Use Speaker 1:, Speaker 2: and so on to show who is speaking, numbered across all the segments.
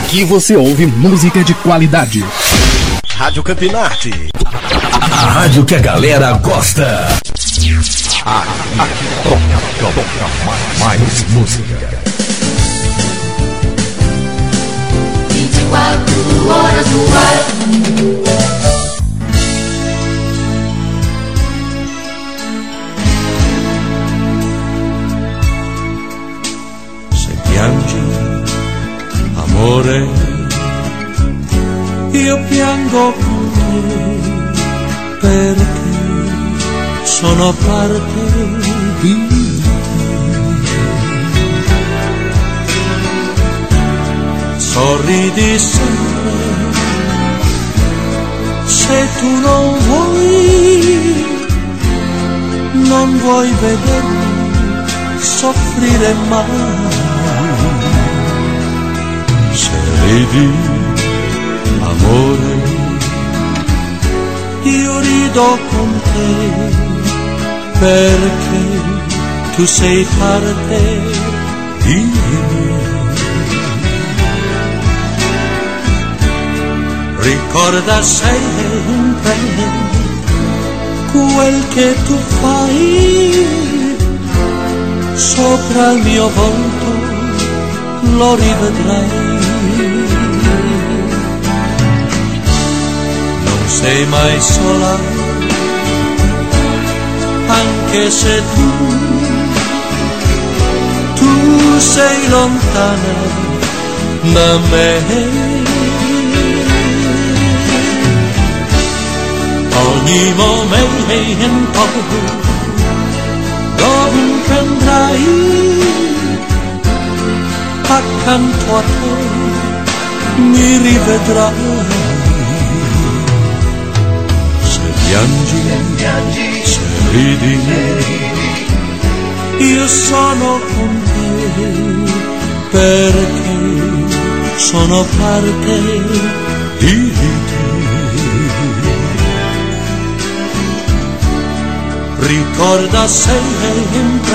Speaker 1: Aqui você ouve música de qualidade.
Speaker 2: Rádio Campinarte.
Speaker 3: A rádio que a galera gosta.
Speaker 2: Aqui toca mais música.
Speaker 4: 24 horas no ar.
Speaker 5: Se piangi, amore, io piango con te, perché sono parte di te. Sorridi sempre, se tu non vuoi vedermi soffrire mai. Se ridi, amore, io rido con te, perché tu sei parte di me. Ricorda sempre quel che tu fai sopra il mio volto, lo rivedrai. Non sei mai sola, anche se tu sei lontana da me. Ogni momento, dovunque andrai, accanto a te mi rivedrai. Se piangi, se ridi, io sono con te, perché sono parte di te. Ricorda sempre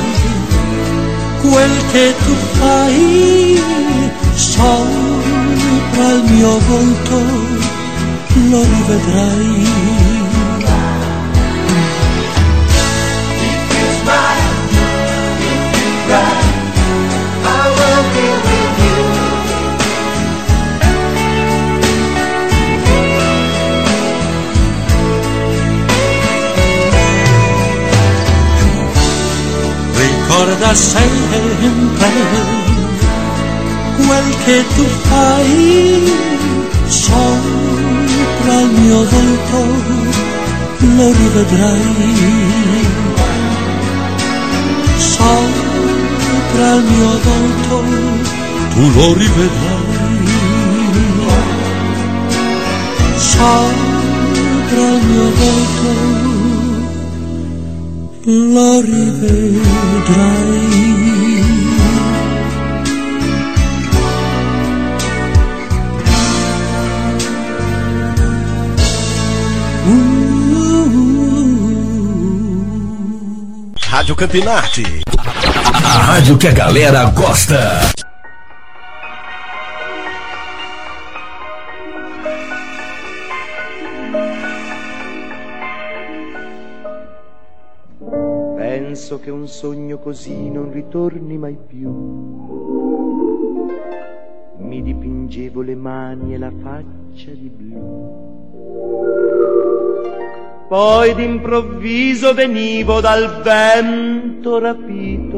Speaker 5: quel che tu fai sopra il mio volto, lo rivedrai.
Speaker 4: If you smile, if you cry, I will be with you.
Speaker 5: Ricorda sempre quel che tu fai sopra il mio volto, lo rivedrai. Sopra il mio volto tu lo rivedrai. Sopra il mio volto lo rivedrai.
Speaker 2: Rádio Campinarte.
Speaker 3: A rádio que a galera gosta.
Speaker 6: Penso che un sogno così non ritorni mai più. Mi dipingevo le mani e la faccia di blu. Poi d'improvviso venivo dal vento rapito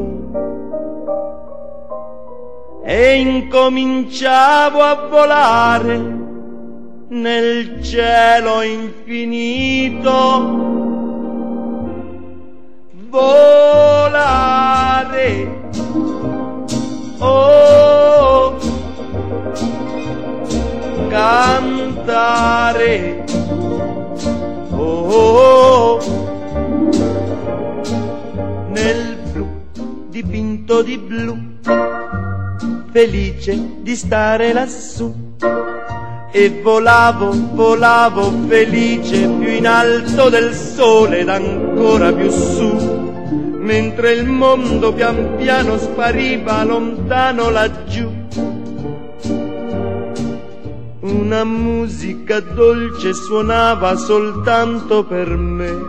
Speaker 6: e incominciavo a volare nel cielo infinito. Volare, oh, cantare, oh, nel blu dipinto di blu, felice di stare lassù. E volavo, volavo felice più in alto del sole ed ancora più su, mentre il mondo pian piano spariva lontano laggiù. una musica dolce suonava soltanto per me.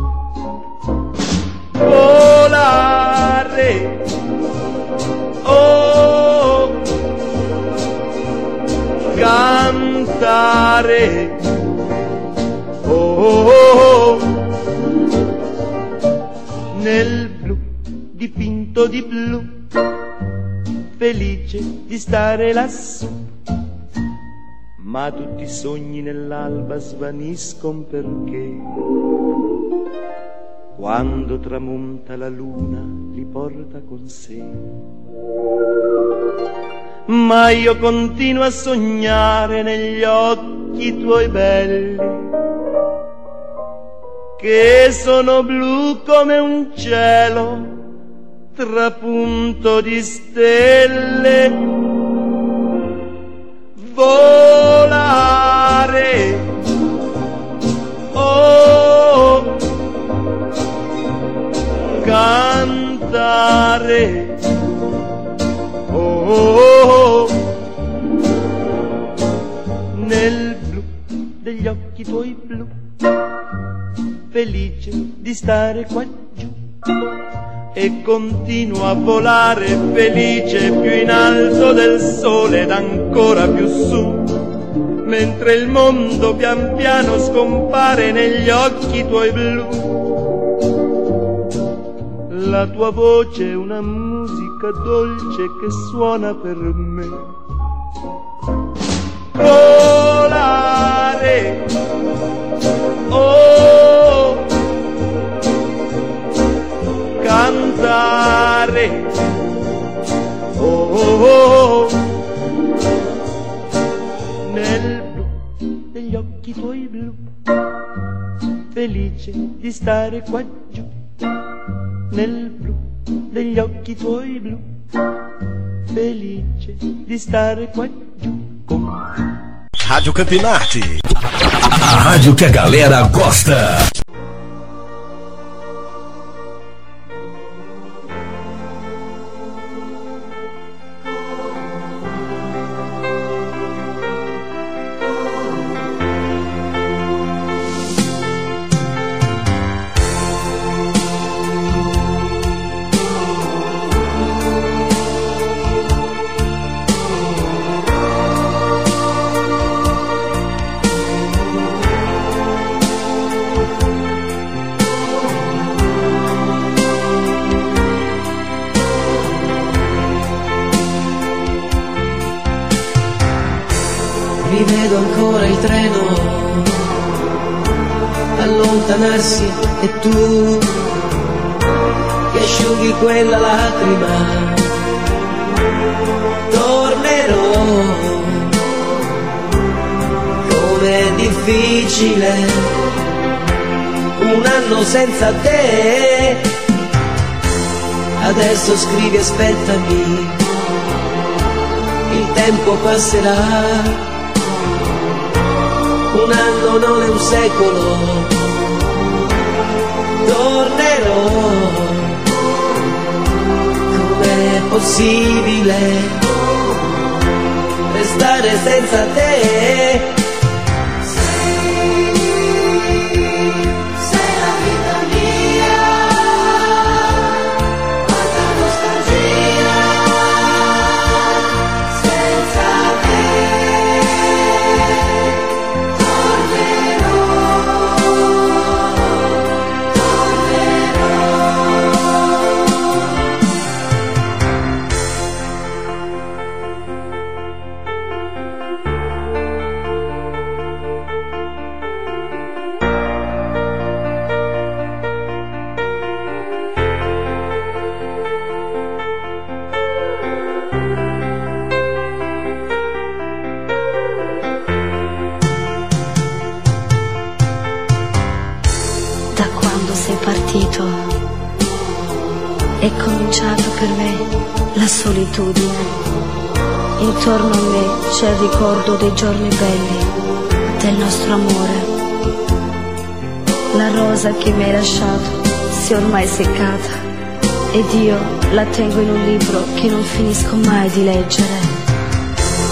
Speaker 6: Volare, oh, cantare, oh, nel blu dipinto di blu, felice di stare lassù. Ma tutti i sogni nell'alba svaniscono perché quando tramonta la luna li porta con sé. Ma io continuo a sognare negli occhi tuoi belli, che sono blu come un cielo trapunto di stelle. Volare, oh, cantare, oh, nel blu degli occhi tuoi blu, felice di stare qua giù. E continuo a volare felice più in alto del sole ed ancora più su, mentre il mondo pian piano scompare negli occhi tuoi blu. La tua voce è una musica dolce che suona per me. Volare, oh, cantare, oh, nel blu degli occhi tuoi blu, felice di stare qua giù. Nel blu degli occhi tuoi blu, felice di stare qua giù.
Speaker 2: Rádio Campinati,
Speaker 3: a rádio que a galera gosta.
Speaker 7: Rivedo ancora il treno allontanarsi e tu che asciughi quella lacrima. Tornerò, com'è difficile un anno senza te. Adesso scrivi aspettami, il tempo passerà. Un anno non è un secolo, tornerò. Com'è possibile restare senza te? Sei la vita mia, quanta nostalgia senza te.
Speaker 8: Da quando sei partito è cominciata per me la solitudine. Intorno a me c'è il ricordo dei giorni belli, del nostro amore. La rosa che mi hai lasciato si è ormai seccata ed io la tengo in un libro che non finisco mai di leggere.